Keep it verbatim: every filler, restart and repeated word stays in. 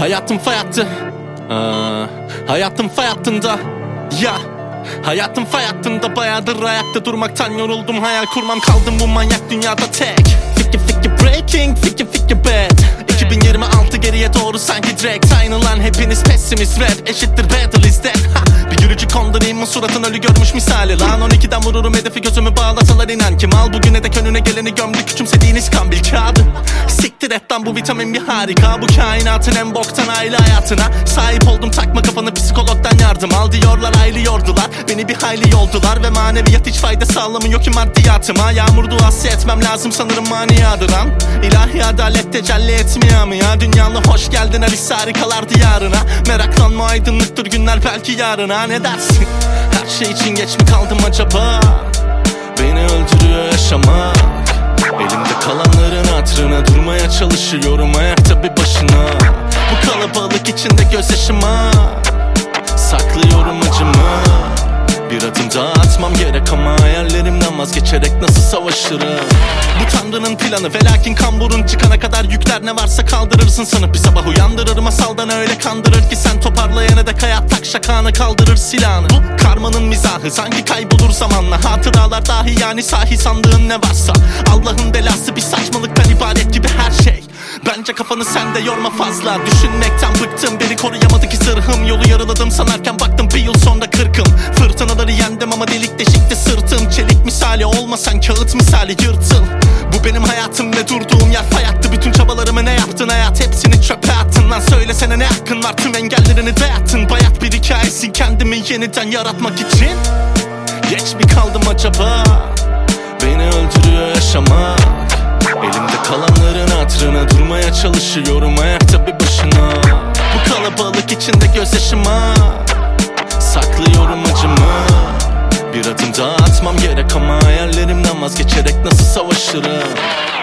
Hayatım fay hattı. Aa, hayatım fay hattında. Ya hayatım fay hattında, bayağıdır ayakta durmaktan yoruldum. Hayal kurmam, kaldım bu manyak dünyada tek. Fikir fikir breaking, fikir fikir bad. iki bin yirmi altı geriye doğru sanki direkt. Aynı lan hepiniz pessimist, rap eşittir battle is dead. Ha, bir gülücük kondurayım mı suratın ölü görmüş misali. Lan on ikiden vururum hedefi, gözümü bağlasalar inan ki mal. Bugüne dek önüne geleni gömdü küçümsediğiniz kambil kağıdı. Siktir et lan, bu vitamin bir harika. Bu kainatın en boktan aile hayatına sahip oldum, takma kafanı, psikologdan yardım al diyorlar. Aylıyordular beni, bir hayli yoldular ve maneviyat hiç fayda sağlamıyor ki maddiyatıma. Yağmur duası etmem lazım sanırım maniyadır an. İlahi adalet tecelli etmiyor mu ya? Dünyalı hoş geldin Alice harikalar diyarına. Meraklanma, aydınlıktır günler belki yarına. Ne dersin? Her şey için geç mi kaldım acaba? Beni öldürüyor yaşamak. Elimde kalanların hatırına durmaya çalışıyorum ayakta bir başına. Bu kalabalık içinde gözyaşıma saklıyorum acımı. Bir adım daha atmam gerek ama hayallerimden vazgeçerek nasıl savaşırım? Bu tanrının planı ve lakin kamburun çıkana kadar yükler ne varsa kaldırırsın sanıp bir sabah uyandırır. Masaldan öyle kandırır ki sen toparlayana dek hayat tak şakağını kaldırır silahını. Bu karmanın mizahı sanki kaybolur zamanla. Hatıralar dahi yani sahi sandığın ne varsa. Allah'ın belası bir saçmalıktan ibaret gibi her şey. Bence kafanı sen de yorma fazla. Düşünmekten bıktım, beni koruyamadı ki zırhım. Yolu yarıladım sanarken baktım bir yıl sonra kırkım. Fırtınaları yendim ama delik deşikti sırtım. Çelik misali olmasan kağıt misali yırtıl. Bu benim hayatım ve durduğum yer fay hattı. Bütün çabalarımı ne yaptın hayat, hepsini çöpe attın lan. Söylesene ne hakkın var, tüm engellerini dayattın. Bayat bir hikayesin kendimi yeniden yaratmak için. Geç mi kaldım acaba? Beni öldürüyor yaşamak. Elimde kalanların hatırına durmaya çalışıyorum ayakta bir başına. Bu kalabalık içinde gözyaşıma saklıyorum acımı. Bir adım daha atmam gerek ama hayallerimden vazgeçerek nasıl savaşırım?